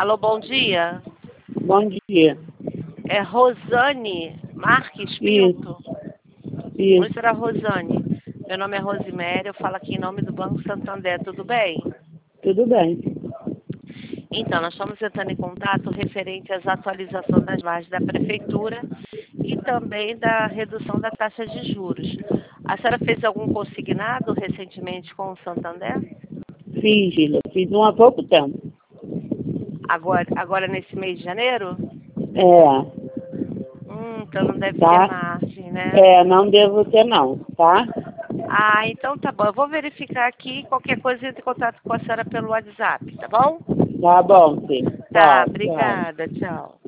Alô, bom dia. Bom dia. É Rosane Marques Pinto? Oi, Isso, senhora Rosane. Meu nome é Rosiméria, eu falo aqui em nome do Banco Santander, tudo bem? tudo bem. Então, nós estamos entrando em contato referente às atualizações das bases da Prefeitura e também da redução da taxa de juros. A senhora fez algum consignado recentemente com o Santander? Fiz, Gila. Fiz um há pouco tempo. Agora nesse mês de janeiro? É, Então não deve ter tá? margem, né? Não devo ter não, tá? Ah, então tá bom. Eu vou verificar aqui. Qualquer coisa, entre em contato com a senhora pelo WhatsApp, tá bom? Tá bom, filho. Tá, Tchau, tchau. obrigada. Tchau.